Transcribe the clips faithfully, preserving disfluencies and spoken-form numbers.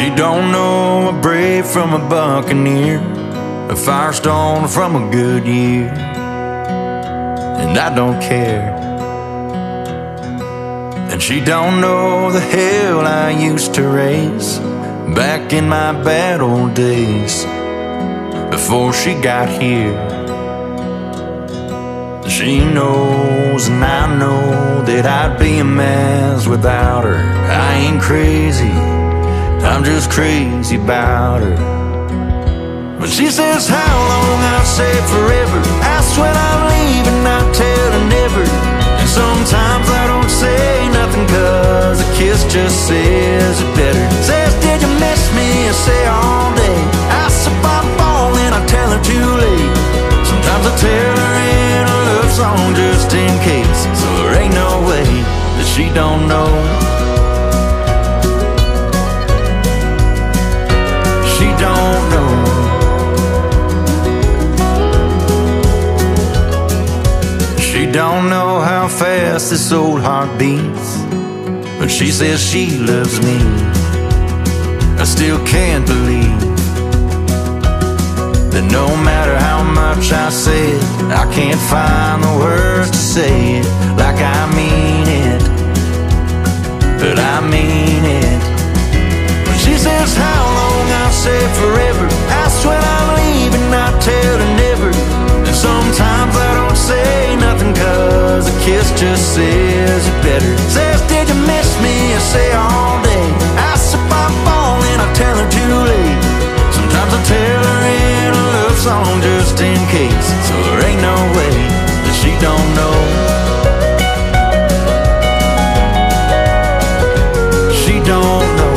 She don't know a brave from a buccaneer, a Firestone from a Goodyear, and I don't care. And she don't know the hell I used to raise back in my bad old days before she got here. She knows and I know that I'd be a mess without her. I ain't crazy, I'm just crazy about her. When she says how long, I say forever. Ask when I'm leaving, I tell her never. And sometimes I don't say nothing, cause a kiss just says it better. Says, did you miss me? I say all day. Ask if I'm falling, I tell her too late. Sometimes I tell her in a love song just in case. So there ain't no way that she don't know. She don't know. She don't know how fast this old heart beats, but she says she loves me. I still can't believe that no matter how much I say it, I can't find the words to say it like I mean it, but I mean it. When she says how long, I say forever. Ask when I'm leaving, I tell her never. And sometimes I don't say nothing, cause a kiss just says it better. Says, did you miss me? I say all day. Ask if I'm falling, I tell her too late. Sometimes I tell her in a love song just in case. So there ain't no way that she don't know. She don't know.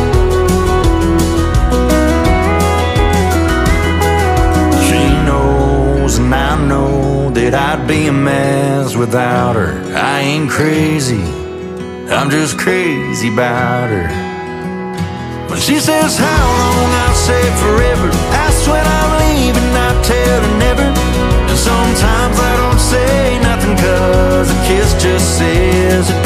She knows and I know that I'd be a mess without her. I ain't crazy, I'm just crazy about her. When she says how long, I say forever. Ask when I'm leaving, I tell her never. And sometimes I don't say nothing, cause a kiss just says it